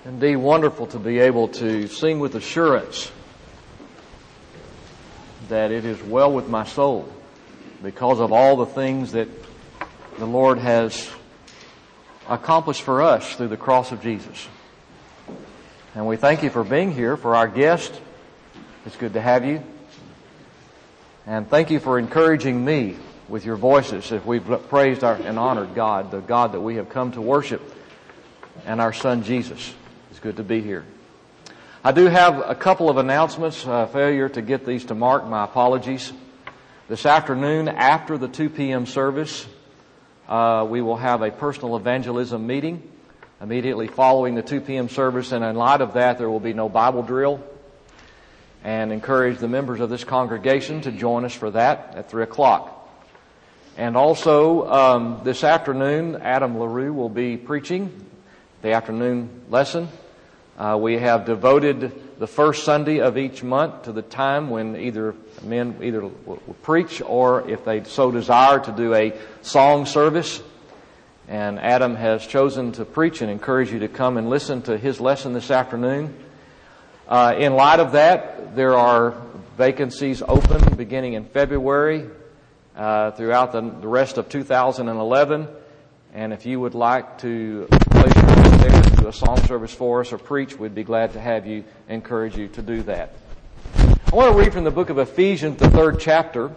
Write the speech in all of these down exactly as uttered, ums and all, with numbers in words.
Indeed wonderful to be able to sing with assurance that it is well with my soul because of all the things that the Lord has accomplished for us through the cross of Jesus. And we thank you for being here. For our guest, it's good to have you. And thank you for encouraging me with your voices if we've praised our, and honored God, the God that we have come to worship, and our Son Jesus. It's good to be here. I do have a couple of announcements. Uh, failure to get these to Mark, my apologies. This afternoon, after the two p.m. service, uh, we will have a personal evangelism meeting immediately following the two p.m. service, and in light of that, there will be no Bible drill. And encourage the members of this congregation to join us for that at three o'clock. And also, um, this afternoon, Adam LaRue will be preaching the afternoon lesson. Uh, we have devoted the first Sunday of each month to the time when either men either will preach or, if they so desire, to do a song service. And Adam has chosen to preach and encourage you to come and listen to his lesson this afternoon. Uh, in light of that, there are vacancies open beginning in February uh, throughout the, the rest of two thousand eleven. And if you would like to place your name there to do a song service for us or preach, we'd be glad to have you, encourage you to do that. I want to read from the book of Ephesians, the third chapter,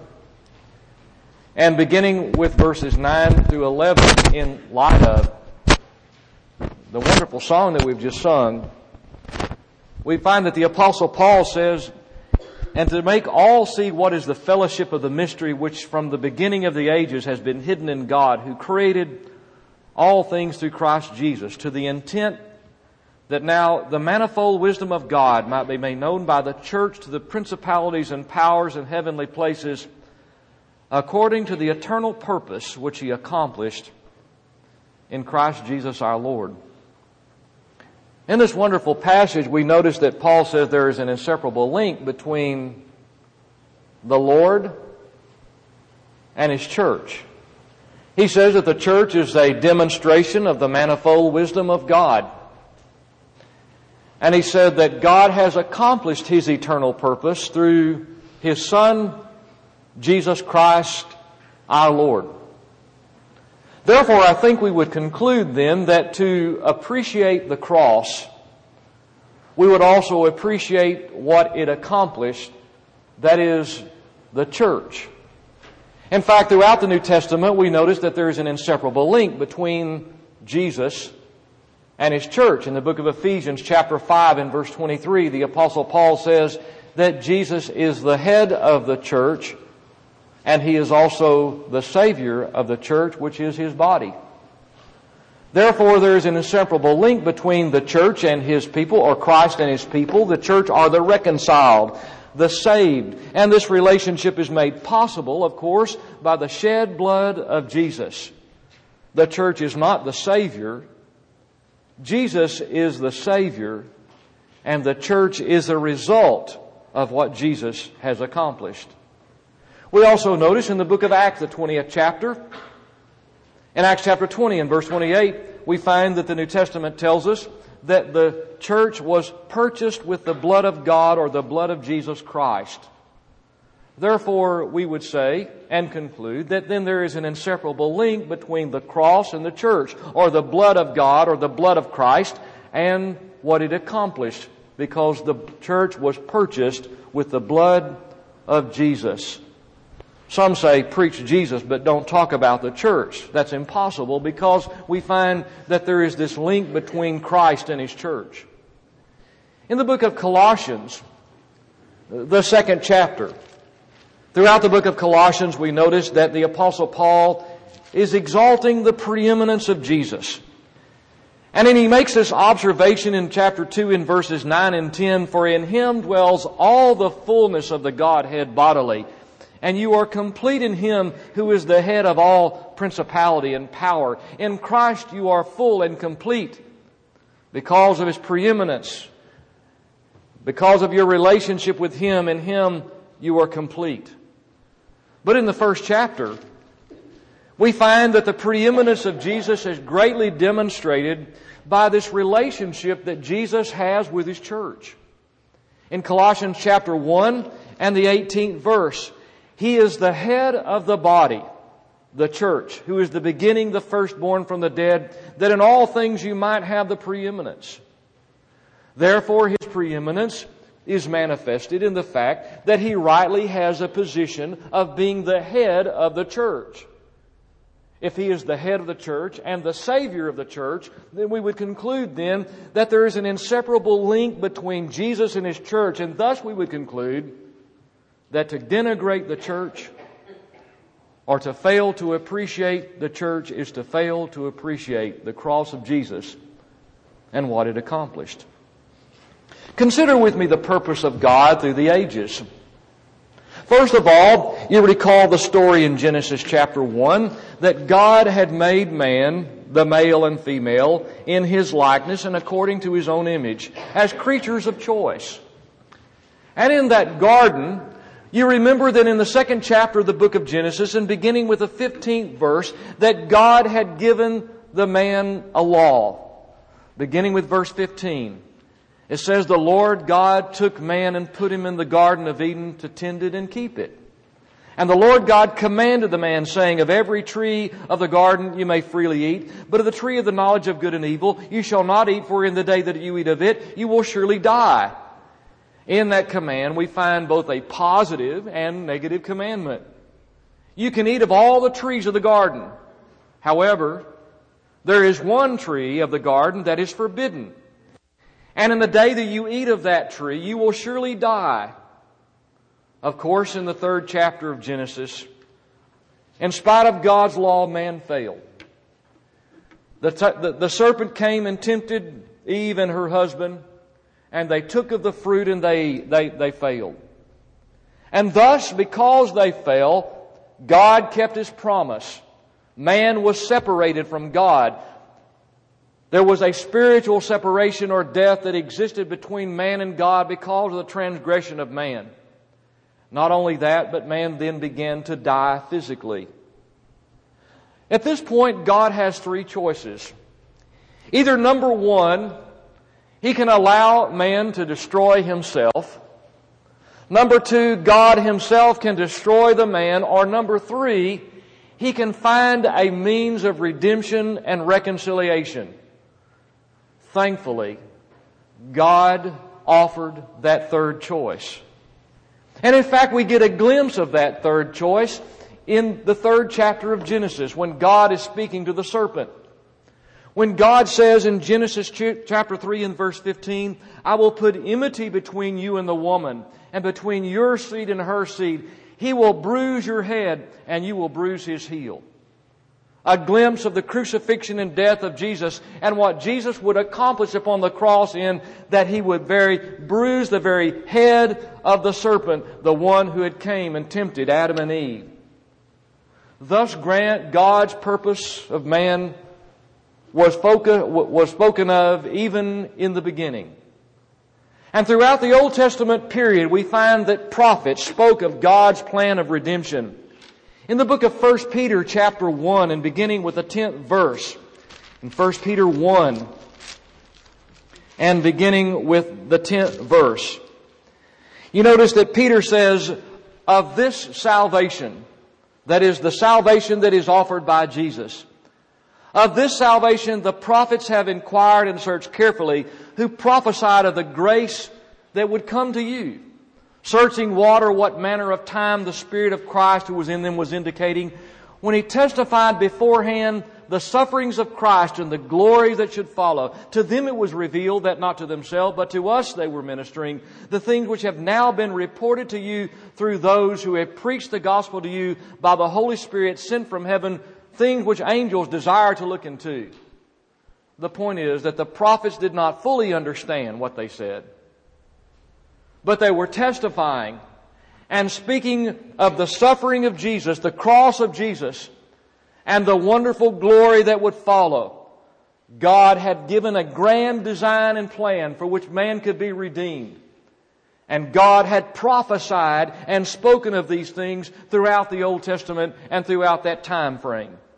and beginning with verses nine through eleven, in light of the wonderful song that we've just sung. We find that the Apostle Paul says, "And to make all see what is the fellowship of the mystery which from the beginning of the ages has been hidden in God, who created all things through Christ Jesus, to the intent that now the manifold wisdom of God might be made known by the church to the principalities and powers in heavenly places, according to the eternal purpose which He accomplished in Christ Jesus our Lord." In this wonderful passage, we notice that Paul says there is an inseparable link between the Lord and His church. He says that the church is a demonstration of the manifold wisdom of God. And he said that God has accomplished His eternal purpose through His Son, Jesus Christ, our Lord. Therefore, I think we would conclude then that to appreciate the cross, we would also appreciate what it accomplished, that is, the church. In fact, throughout the New Testament, we notice that there is an inseparable link between Jesus and His church. In the book of Ephesians, chapter five and verse twenty-three, the Apostle Paul says that Jesus is the head of the church, and He is also the Savior of the church, which is His body. Therefore, there is an inseparable link between the church and His people, or Christ and His people. The church are the reconciled, the saved. And this relationship is made possible, of course, by the shed blood of Jesus. The church is not the Savior. Jesus is the Savior, and the church is a result of what Jesus has accomplished. We also notice in the book of Acts, the twentieth chapter, in Acts chapter twenty and verse twenty-eight, we find that the New Testament tells us that the church was purchased with the blood of God, or the blood of Jesus Christ. Therefore, we would say and conclude that then there is an inseparable link between the cross and the church, or the blood of God, or the blood of Christ, and what it accomplished, because the church was purchased with the blood of Jesus. Some say, preach Jesus, but don't talk about the church. That's impossible, because we find that there is this link between Christ and His church. In the book of Colossians, the second chapter, throughout the book of Colossians, we notice that the Apostle Paul is exalting the preeminence of Jesus. And then he makes this observation in chapter two in verses nine and ten, "For in Him dwells all the fullness of the Godhead bodily. And you are complete in Him who is the head of all principality and power. In Christ you are full and complete because of His preeminence. Because of your relationship with Him, in Him you are complete." But in the first chapter, we find that the preeminence of Jesus is greatly demonstrated by this relationship that Jesus has with His church. In Colossians chapter one and the eighteenth verse, He is the head of the body, the church, who is the beginning, the firstborn from the dead, that in all things you might have the preeminence. Therefore, His preeminence is manifested in the fact that He rightly has a position of being the head of the church. If He is the head of the church and the Savior of the church, then we would conclude then that there is an inseparable link between Jesus and His church, and thus we would conclude that to denigrate the church or to fail to appreciate the church is to fail to appreciate the cross of Jesus and what it accomplished. Consider with me the purpose of God through the ages. First of all, you recall the story in Genesis chapter one that God had made man, the male and female, in His likeness and according to His own image, as creatures of choice. And in that garden, you remember that in the second chapter of the book of Genesis, and beginning with the fifteenth verse, that God had given the man a law. Beginning with verse fifteen. It says, the Lord God took man and put him in the Garden of Eden to tend it and keep it. And the Lord God commanded the man, saying, of every tree of the garden you may freely eat, but of the tree of the knowledge of good and evil you shall not eat, for in the day that you eat of it you will surely die. In that command we find both a positive and negative commandment. You can eat of all the trees of the garden. However, there is one tree of the garden that is forbidden. And in the day that you eat of that tree, you will surely die. Of course, in the third chapter of Genesis, in spite of God's law, man failed. The, t- the, the serpent came and tempted Eve and her husband, and they took of the fruit and they, they, they failed. And thus, because they fell, God kept His promise. Man was separated from God. There was a spiritual separation or death that existed between man and God because of the transgression of man. Not only that, but man then began to die physically. At this point, God has three choices. Either number one, He can allow man to destroy himself. Number two, God Himself can destroy the man. Or number three, He can find a means of redemption and reconciliation. Thankfully, God offered that third choice. And in fact, we get a glimpse of that third choice in the third chapter of Genesis when God is speaking to the serpent. When God says in Genesis chapter three and verse fifteen, I will put enmity between you and the woman, and between your seed and her seed. He will bruise your head, and you will bruise his heel. A glimpse of the crucifixion and death of Jesus and what Jesus would accomplish upon the cross in that He would very bruise the very head of the serpent, the one who had came and tempted Adam and Eve. Thus grant God's purpose of man was spoken, was spoken of even in the beginning. And throughout the Old Testament period, we find that prophets spoke of God's plan of redemption. In the book of First Peter chapter one and beginning with the tenth verse, in First Peter one and beginning with the tenth verse, you notice that Peter says, of this salvation, that is the salvation that is offered by Jesus, of this salvation the prophets have inquired and searched carefully, who prophesied of the grace that would come to you. Searching water, what manner of time the Spirit of Christ who was in them was indicating, when He testified beforehand the sufferings of Christ and the glory that should follow. To them it was revealed that not to themselves, but to us they were ministering the things which have now been reported to you through those who have preached the gospel to you by the Holy Spirit sent from heaven, things which angels desire to look into. The point is that the prophets did not fully understand what they said, but they were testifying and speaking of the suffering of Jesus, the cross of Jesus, and the wonderful glory that would follow. God had given a grand design and plan for which man could be redeemed. And God had prophesied and spoken of these things throughout the Old Testament and throughout that time frame.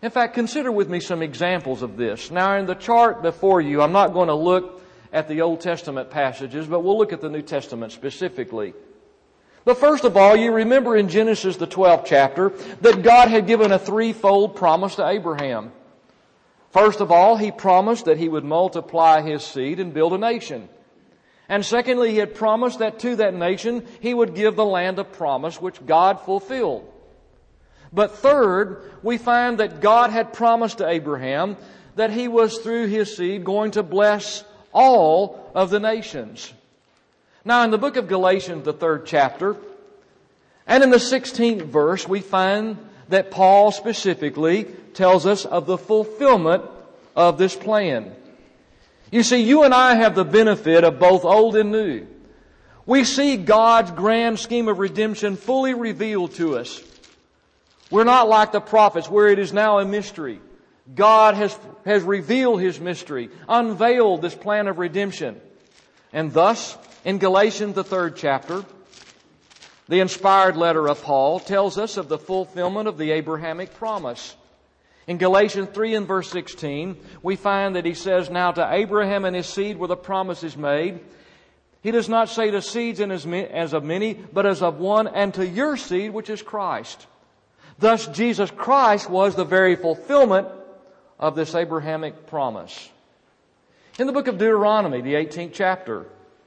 In fact, consider with me some examples of this. Now, in the chart before you, I'm not going to look at the Old Testament passages, but we'll look at the New Testament specifically. But first of all, you remember in Genesis, the twelfth chapter, that God had given a threefold promise to Abraham. First of all, He promised that He would multiply His seed and build a nation. And secondly, He had promised that to that nation He would give the land of promise, which God fulfilled. But third, we find that God had promised to Abraham that He was through his seed going to bless all of the nations. Now, in the book of Galatians, the third chapter, and in the sixteenth verse, we find that Paul specifically tells us of the fulfillment of this plan. You see, you and I have the benefit of both old and new. We see God's grand scheme of redemption fully revealed to us. We're not like the prophets where it is now a mystery. God has, has revealed His mystery, unveiled this plan of redemption. And thus, in Galatians, the third chapter, the inspired letter of Paul tells us of the fulfillment of the Abrahamic promise. In Galatians three and verse sixteen, we find that he says, "Now to Abraham and his seed were the promises made. He does not say to seeds as of many, but as of one, and to your seed, which is Christ." Thus, Jesus Christ was the very fulfillment of this Abrahamic promise. In the book of Deuteronomy, the eighteenth chapter,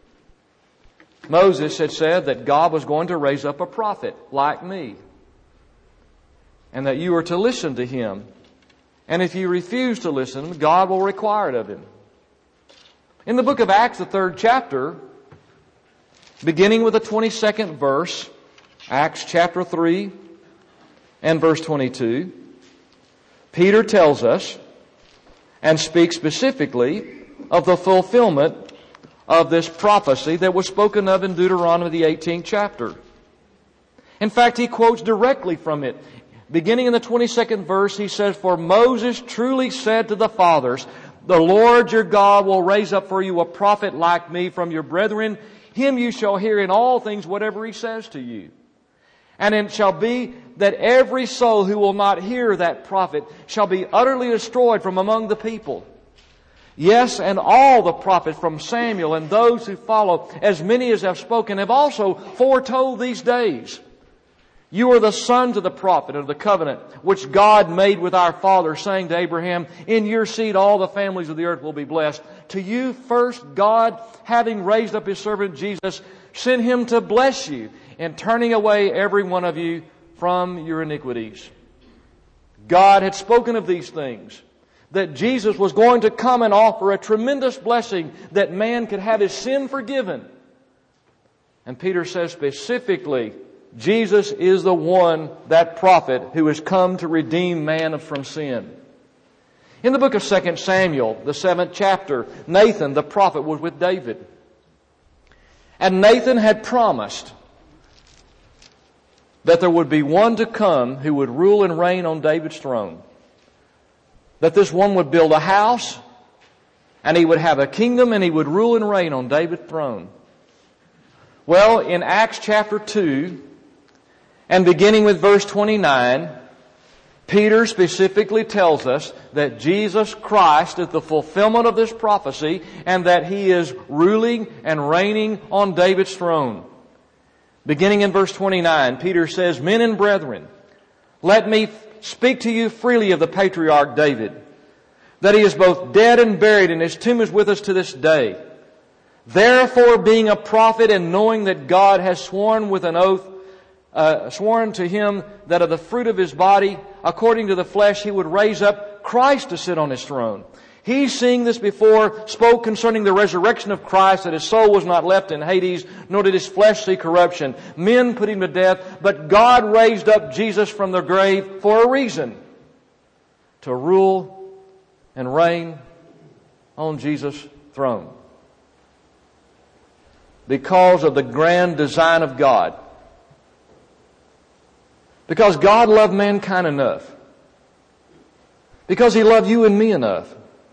Moses had said that God was going to raise up a prophet like me, and that you are to listen to him. And if you refuse to listen, God will require it of him. In the book of Acts, the third chapter, beginning with the twenty-second verse, Acts chapter three and verse twenty-two, Peter tells us and speaks specifically of the fulfillment of this prophecy that was spoken of in Deuteronomy, the eighteenth chapter. In fact, he quotes directly from it. Beginning in the twenty-second verse, he says, "For Moses truly said to the fathers, the Lord your God will raise up for you a prophet like me from your brethren. Him you shall hear in all things whatever he says to you. And it shall be that every soul who will not hear that prophet shall be utterly destroyed from among the people. Yes, and all the prophets from Samuel and those who follow, as many as have spoken, have also foretold these days. You are the sons of the prophet of the covenant, which God made with our father, saying to Abraham, in your seed all the families of the earth will be blessed. To you first God, having raised up His servant Jesus, sent Him to bless you in turning away every one of you from your iniquities." God had spoken of these things, that Jesus was going to come and offer a tremendous blessing that man could have his sin forgiven. And Peter says specifically, Jesus is the one, that prophet, who has come to redeem man from sin. In the book of Second Samuel, the seventh chapter, Nathan, the prophet, was with David. And Nathan had promised that there would be one to come who would rule and reign on David's throne. That this one would build a house, and he would have a kingdom, and he would rule and reign on David's throne. Well, in Acts chapter two, and beginning with verse twenty-nine, Peter specifically tells us that Jesus Christ is the fulfillment of this prophecy, and that He is ruling and reigning on David's throne. Beginning in verse twenty-nine, Peter says, "Men and brethren, let me speak to you freely of the patriarch David, that he is both dead and buried, and his tomb is with us to this day. Therefore, being a prophet, and knowing that God has sworn with an oath, uh, sworn to him that of the fruit of his body, according to the flesh, he would raise up Christ to sit on his throne. He, seeing this before, spoke concerning the resurrection of Christ, that his soul was not left in Hades, nor did his flesh see corruption. Men put him to death, but God raised up Jesus from the grave for a reason, to rule and reign on Jesus' throne." Because of the grand design of God. Because God loved mankind enough. Because He loved you and me enough.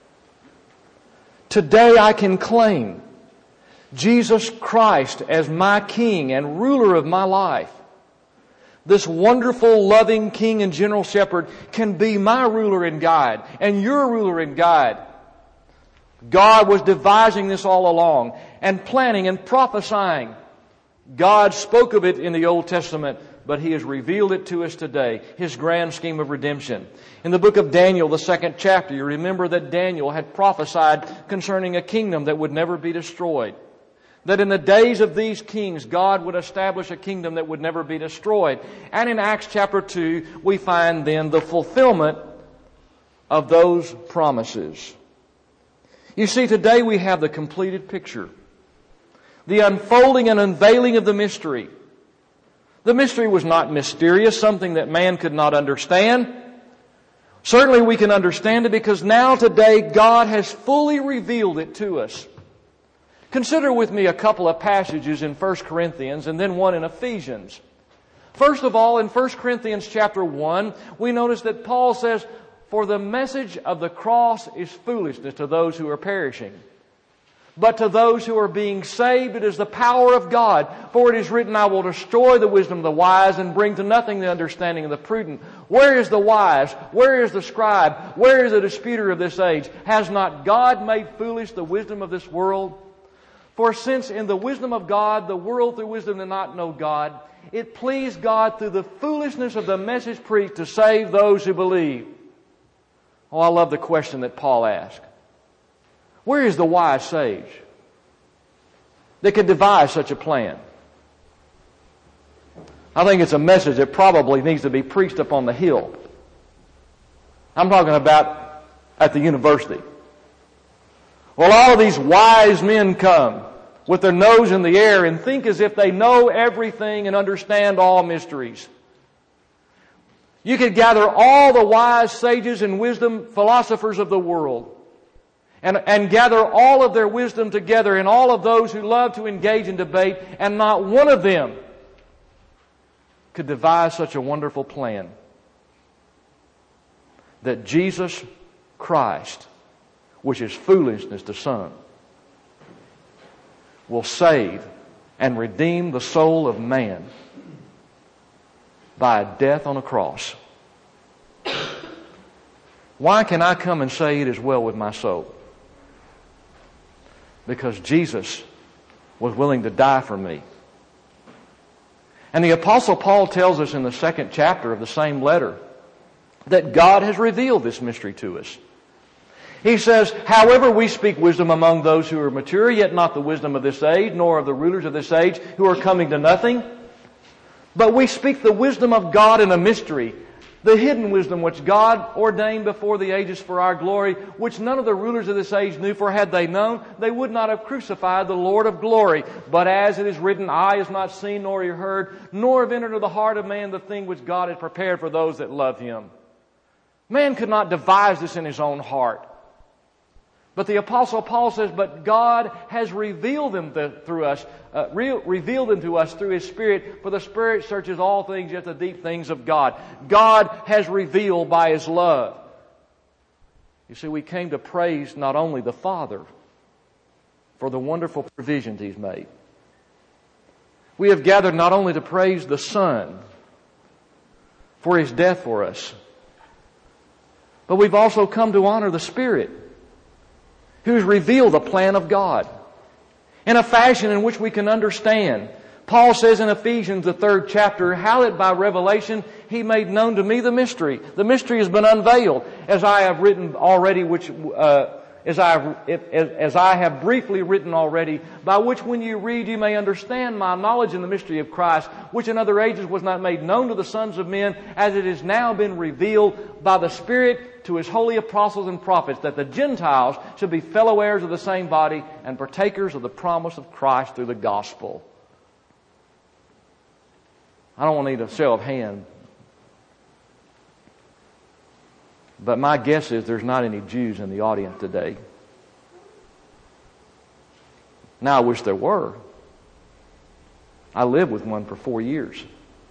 Today I can claim Jesus Christ as my King and ruler of my life. this wonderful, loving King and General Shepherd, can be my ruler and guide, and your ruler and guide. God was devising this all along, and planning and prophesying. God spoke of it in the Old Testament, but He has revealed it to us today, His grand scheme of redemption. In the book of Daniel, the second chapter, you remember that Daniel had prophesied concerning a kingdom that would never be destroyed. That in the days of these kings, God would establish a kingdom that would never be destroyed. And in Acts chapter two, we find then the fulfillment of those promises. You see, today we have the completed picture. The unfolding and unveiling of the mystery. The mystery was not mysterious, something that man could not understand. Certainly we can understand it because now today God has fully revealed it to us. Consider with me a couple of passages in First Corinthians and then one in Ephesians. First of all, in First Corinthians chapter one, we notice that Paul says, "For the message of the cross is foolishness to those who are perishing. But to those who are being saved, it is the power of God. For it is written, I will destroy the wisdom of the wise and bring to nothing the understanding of the prudent. Where is the wise? Where is the scribe? Where is the disputer of this age? Has not God made foolish the wisdom of this world? For since in the wisdom of God, the world through wisdom did not know God, it pleased God through the foolishness of the message preached to save those who believe." Oh, I love the question that Paul asked. Where is the wise sage that could devise such a plan? I think it's a message that probably needs to be preached up on the hill. I'm talking about at the university. Well, all of these wise men come with their nose in the air and think as if they know everything and understand all mysteries. You could gather all the wise sages and wisdom philosophers of the world and, and gather all of their wisdom together and all of those who love to engage in debate, and not one of them could devise such a wonderful plan that Jesus Christ, which is foolishness to some, will save and redeem the soul of man by a death on a cross. Why can I come and say it is well with my soul? Because Jesus was willing to die for me. And the Apostle Paul tells us in the second chapter of the same letter that God has revealed this mystery to us. He says, "However we speak wisdom among those who are mature, yet not the wisdom of this age, nor of the rulers of this age who are coming to nothing. But we speak the wisdom of God in a mystery, the hidden wisdom which God ordained before the ages for our glory, which none of the rulers of this age knew, for had they known, they would not have crucified the Lord of glory. But as it is written, eye has not seen nor ear heard, nor have entered into the heart of man the thing which God has prepared for those that love Him." Man could not devise this in his own heart. But the Apostle Paul says, but God has revealed them to, through us, uh, re- revealed them to us through His Spirit, for the Spirit searches all things, yet the deep things of God. God has revealed by His love. You see, we came to praise not only the Father for the wonderful provisions He's made. We have gathered not only to praise the Son for His death for us, but we've also come to honor the Spirit, who's revealed the plan of God in a fashion in which we can understand. Paul says in Ephesians, the third chapter, how that by revelation He made known to me the mystery. The mystery has been unveiled, as I have written already, which uh, as I as I have briefly written already, by which when you read you may understand my knowledge in the mystery of Christ, which in other ages was not made known to the sons of men, as it has now been revealed by the Spirit to His holy apostles and prophets, that the Gentiles should be fellow heirs of the same body and partakers of the promise of Christ through the gospel. I don't want to need a show of hands, but my guess is there's not any Jews in the audience today. Now, I wish there were. I lived with one for four years.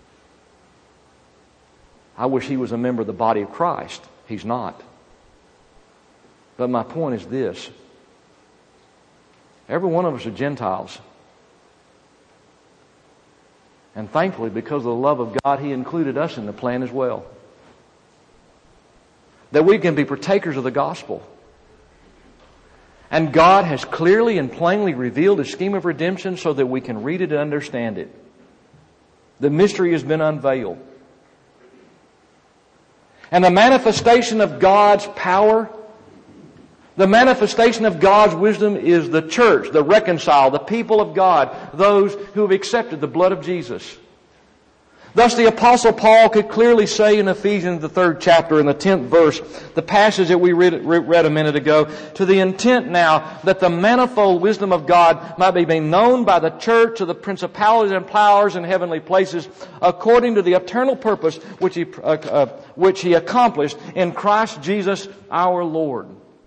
I wish he was a member of the body of Christ. He's not. But my point is this. Every one of us are Gentiles. And thankfully, because of the love of God, He included us in the plan as well. That we can be partakers of the gospel. And God has clearly and plainly revealed His scheme of redemption so that we can read it and understand it. The mystery has been unveiled. And the manifestation of God's power, the manifestation of God's wisdom is the church, the reconciled, the people of God, those who have accepted the blood of Jesus. Thus the Apostle Paul could clearly say in Ephesians, the third chapter, in the tenth verse, the passage that we read, read a minute ago, to the intent now that the manifold wisdom of God might be made known by the church to the principalities and powers in heavenly places, according to the eternal purpose which He, uh, uh, which He accomplished in Christ Jesus our Lord.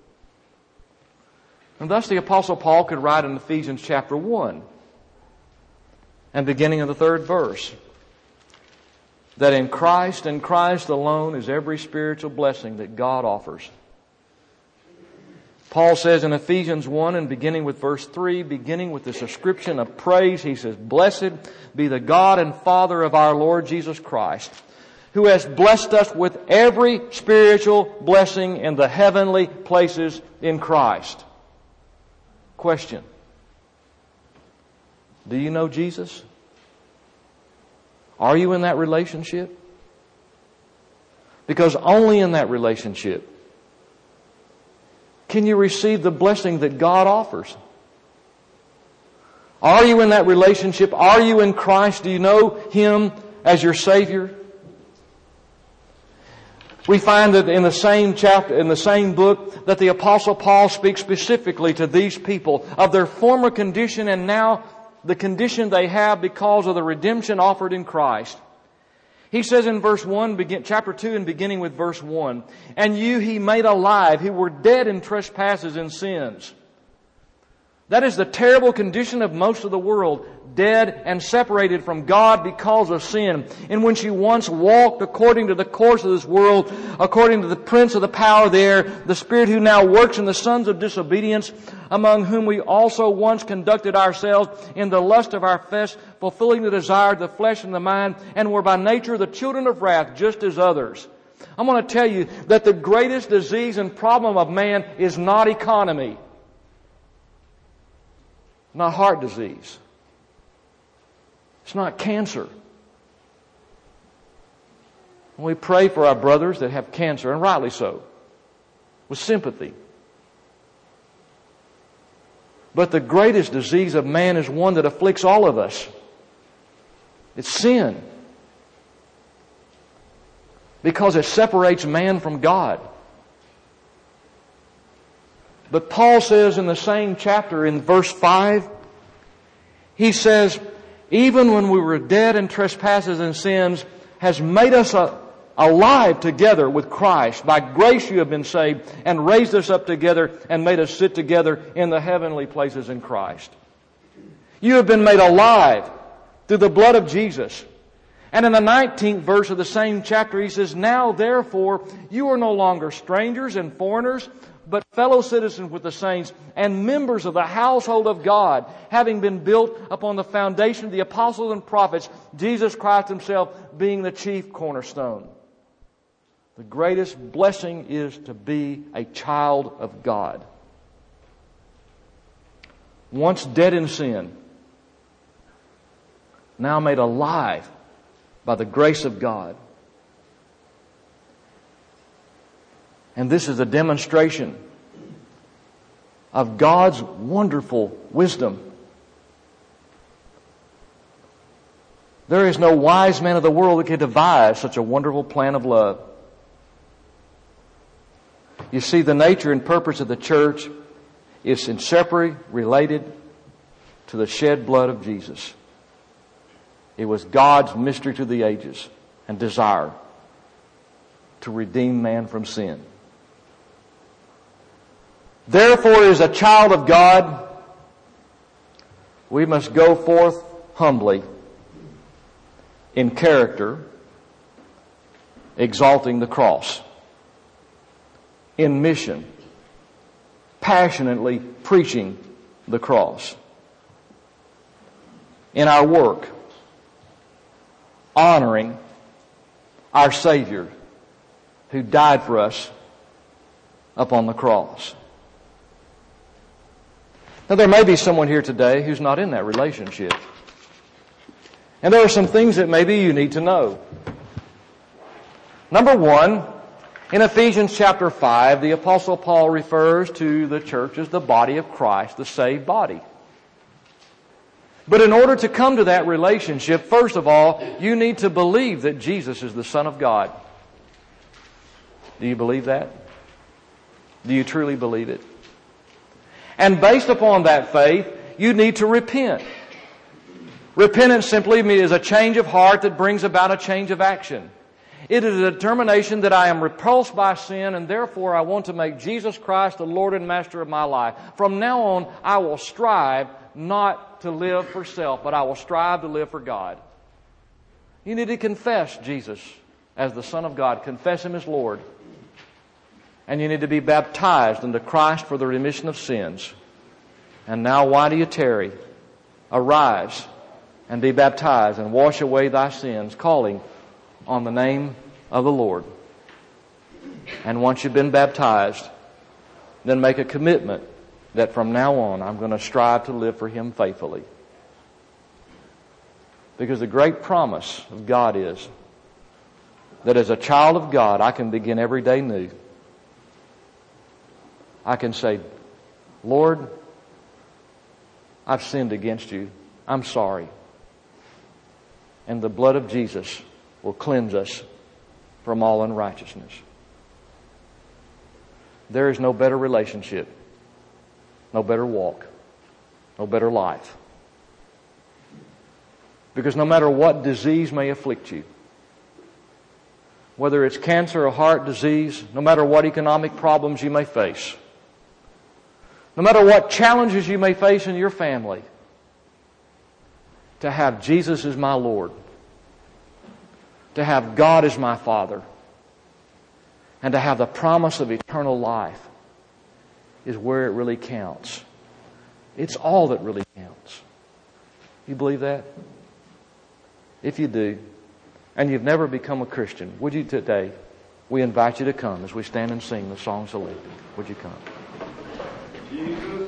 And thus the Apostle Paul could write in Ephesians chapter one, and beginning of the third verse, that in Christ and Christ alone is every spiritual blessing that God offers. Paul says in Ephesians one and beginning with verse three, beginning with this ascription of praise, he says, "Blessed be the God and Father of our Lord Jesus Christ, who has blessed us with every spiritual blessing in the heavenly places in Christ." Question: do you know Jesus? Are you in that relationship? Because only in that relationship can you receive the blessing that God offers. Are you in that relationship? Are you in Christ? Do you know Him as your Savior? We find that in the same chapter, in the same book, that the Apostle Paul speaks specifically to these people of their former condition and now the condition they have because of the redemption offered in Christ. He says in verse one, begin, chapter two and beginning with verse one, "And you He made alive who were dead in trespasses and sins." That is the terrible condition of most of the world, dead and separated from God because of sin, in which you once walked according to the course of this world, according to the prince of the power of the air, the spirit who now works in the sons of disobedience, among whom we also once conducted ourselves in the lust of our flesh, fulfilling the desire of the flesh and the mind, and were by nature the children of wrath, just as others. I'm going to tell you that the greatest disease and problem of man is not economy, not heart disease. It's not cancer. We pray for our brothers that have cancer, and rightly so, with sympathy. But the greatest disease of man is one that afflicts all of us. It's sin. Because it separates man from God. But Paul says in the same chapter, in verse five, he says, "Even when we were dead in trespasses and sins, has made us alive together with Christ. By grace you have been saved, and raised us up together and made us sit together in the heavenly places in Christ." You have been made alive through the blood of Jesus. And in the nineteenth verse of the same chapter, he says, "Now therefore you are no longer strangers and foreigners, but fellow citizens with the saints and members of the household of God, having been built upon the foundation of the apostles and prophets, Jesus Christ Himself being the chief cornerstone." The greatest blessing is to be a child of God. Once dead in sin, now made alive by the grace of God. And this is a demonstration of God's wonderful wisdom. There is no wise man of the world that could devise such a wonderful plan of love. You see, the nature and purpose of the church is inseparably related to the shed blood of Jesus. It was God's mystery to the ages and desire to redeem man from sin. Therefore, as a child of God, we must go forth humbly in character, exalting the cross, in mission, passionately preaching the cross, in our work, honoring our Savior who died for us upon the cross. Now, there may be someone here today who's not in that relationship. And there are some things that maybe you need to know. Number one, in Ephesians chapter five, the Apostle Paul refers to the church as the body of Christ, the saved body. But in order to come to that relationship, first of all, you need to believe that Jesus is the Son of God. Do you believe that? Do you truly believe it? And based upon that faith, you need to repent. Repentance simply is a change of heart that brings about a change of action. It is a determination that I am repulsed by sin and therefore I want to make Jesus Christ the Lord and Master of my life. From now on, I will strive not to live for self, but I will strive to live for God. You need to confess Jesus as the Son of God. Confess Him as Lord. And you need to be baptized into Christ for the remission of sins. And now why do you tarry? Arise and be baptized and wash away thy sins, calling on the name of the Lord. And once you've been baptized, then make a commitment that from now on I'm going to strive to live for Him faithfully. Because the great promise of God is that as a child of God, I can begin every day new. I can say, Lord, I've sinned against you. I'm sorry. And the blood of Jesus will cleanse us from all unrighteousness. There is no better relationship, no better walk, no better life. Because no matter what disease may afflict you, whether it's cancer or heart disease, no matter what economic problems you may face, no matter what challenges you may face in your family, to have Jesus as my Lord, to have God as my Father, and to have the promise of eternal life is where it really counts. It's all that really counts. You believe that? If you do, and you've never become a Christian, would you today, we invite you to come as we stand and sing the song selected. Would you come? Jesus.